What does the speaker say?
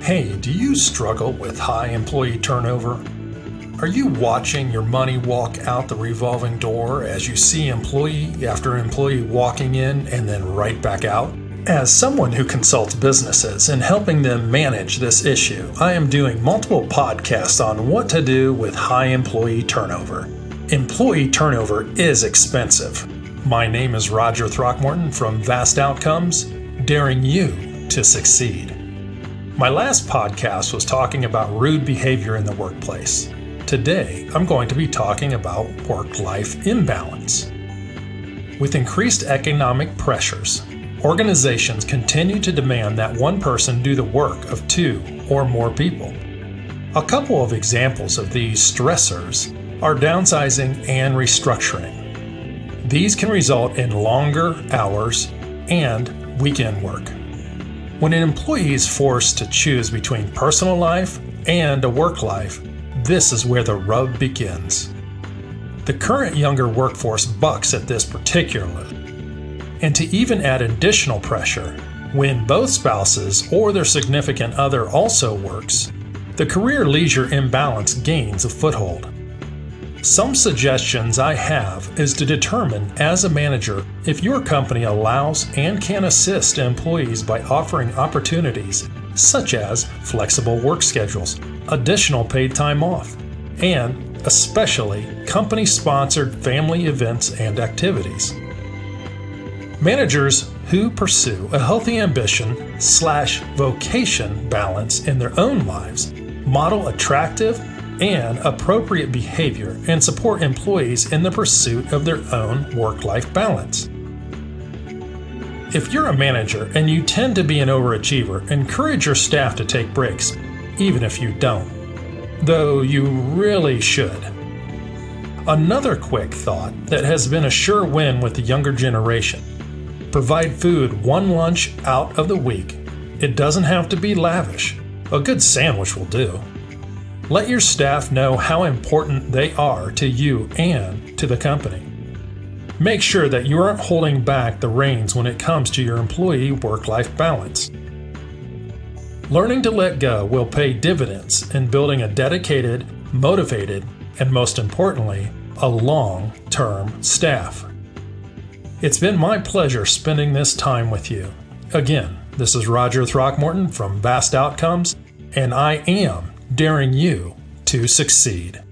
Hey, do you struggle with high employee turnover? Are you watching your money walk out the revolving door as you see employee after employee walking in and then right back out? As someone who consults businesses in helping them manage this issue, I am doing multiple podcasts on what to do with high employee turnover. Employee turnover is expensive. My name is Roger Throckmorton from Vast Outcomes, daring you to succeed. My last podcast was talking about rude behavior in the workplace. Today, I'm going to be talking about work-life imbalance. With increased economic pressures, organizations continue to demand that one person do the work of two or more people. A couple of examples of these stressors are downsizing and restructuring. These can result in longer hours and weekend work. When an employee is forced to choose between personal life and a work life, this is where the rub begins. The current younger workforce bucks at this particularly. And to even add additional pressure, when both spouses or their significant other also works, the career-leisure imbalance gains a foothold. Some suggestions I have is to determine as a manager if your company allows and can assist employees by offering opportunities such as flexible work schedules, additional paid time off, and especially company-sponsored family events and activities. Managers who pursue a healthy ambition/vocation balance in their own lives model attractive and appropriate behavior and support employees in the pursuit of their own work-life balance. If you're a manager and you tend to be an overachiever, encourage your staff to take breaks, even if you don't, though you really should. Another quick thought that has been a sure win with the younger generation: provide food one lunch out of the week. It doesn't have to be lavish. A good sandwich will do. Let your staff know how important they are to you and to the company. Make sure that you aren't holding back the reins when it comes to your employee work-life balance. Learning to let go will pay dividends in building a dedicated, motivated, and most importantly, a long-term staff. It's been my pleasure spending this time with you. Again, this is Roger Throckmorton from Vast Outcomes, and I am daring you to succeed.